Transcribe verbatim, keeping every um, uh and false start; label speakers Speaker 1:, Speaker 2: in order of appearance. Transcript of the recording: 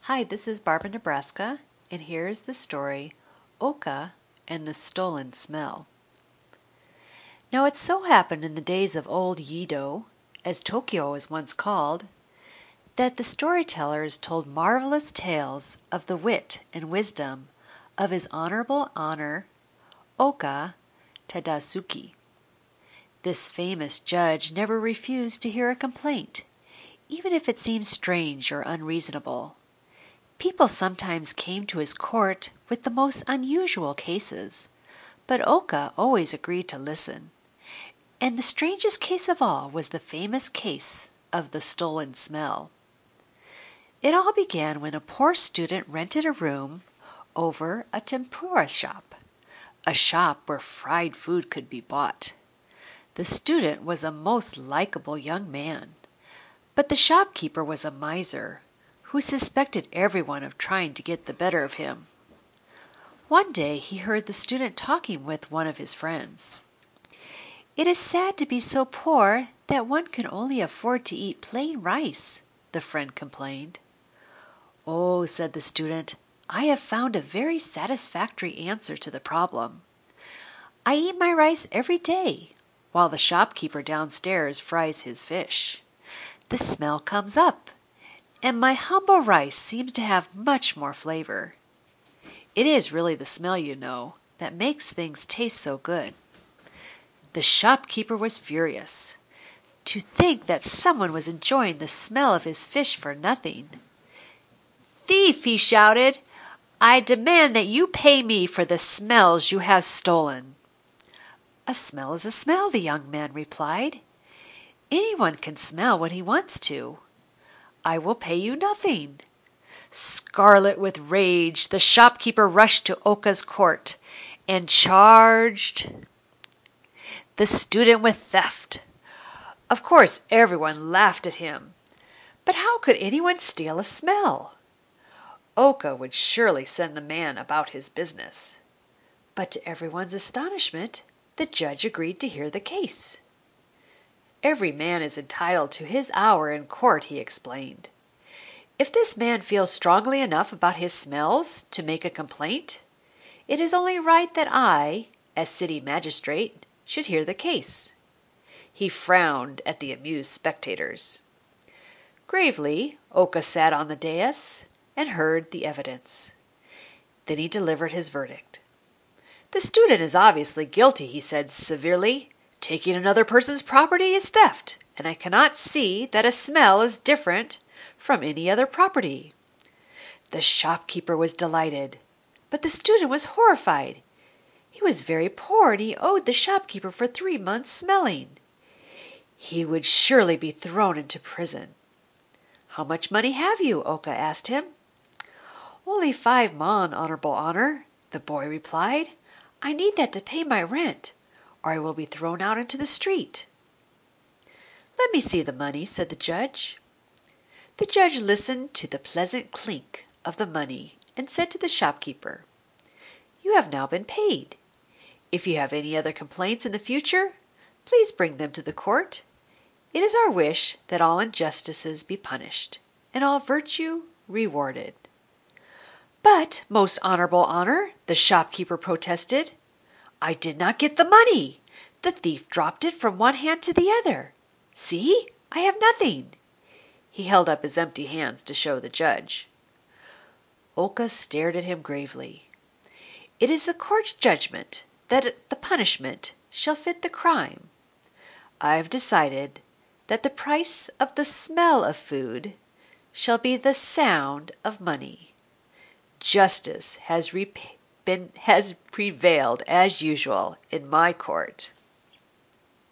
Speaker 1: Hi, this is Barbara, Nebraska, and here is the story, Oka and the Stolen Smell. Now it so happened in the days of old Yedo, as Tokyo was once called, that the storytellers told marvelous tales of the wit and wisdom of His Honorable Honor, Oka Tadasuke. This famous judge never refused to hear a complaint, even if it seemed strange or unreasonable. People sometimes came to his court with the most unusual cases, but Oka always agreed to listen. And the strangest case of all was the famous case of the stolen smell. It all began when a poor student rented a room over a tempura shop, a shop where fried food could be bought. The student was a most likable young man, but the shopkeeper was a miser who suspected everyone of trying to get the better of him. One day he heard the student talking with one of his friends. "It is sad to be so poor that one can only afford to eat plain rice," the friend complained. "Oh," said the student, "I have found a very satisfactory answer to the problem. I eat my rice every day, while the shopkeeper downstairs fries his fish. The smell comes up, and my humble rice seems to have much more flavor. It is really the smell, you know, that makes things taste so good." The shopkeeper was furious. To think that someone was enjoying the smell of his fish for nothing. "Thief!" he shouted. "I demand that you pay me for the smells you have stolen." "A smell is a smell," the young man replied. "Anyone can smell what he wants to. I will pay you nothing." Scarlet with rage, the shopkeeper rushed to Oka's court and charged the student with theft. Of course, everyone laughed at him. But how could anyone steal a smell? Oka would surely send the man about his business. But to everyone's astonishment, the judge agreed to hear the case. "Every man is entitled to his hour in court," he explained. "If this man feels strongly enough about his smells to make a complaint, it is only right that I, as city magistrate, should hear the case." He frowned at the amused spectators. Gravely, Oka sat on the dais and heard the evidence. Then he delivered his verdict. "The student is obviously guilty," he said severely. "Taking another person's property is theft, and I cannot see that a smell is different from any other property." The shopkeeper was delighted, but the student was horrified. He was very poor, and he owed the shopkeeper for three months' smelling. He would surely be thrown into prison. "How much money have you?" Oka asked him. "Only five mon, Honorable Honor," the boy replied. "I need that to pay my rent, or I will be thrown out into the street." "Let me see the money," said the judge. The judge listened to the pleasant clink of the money and said to the shopkeeper, "You have now been paid. If you have any other complaints in the future, please bring them to the court. It is our wish that all injustices be punished, and all virtue rewarded." "But, most honorable honor," the shopkeeper protested, "I did not get the money. The thief dropped it from one hand to the other. See, I have nothing." He held up his empty hands to show the judge. Oka stared at him gravely. "It is the court's judgment that the punishment shall fit the crime. I have decided that the price of the smell of food shall be the sound of money. Justice has, been, has prevailed as usual in my court."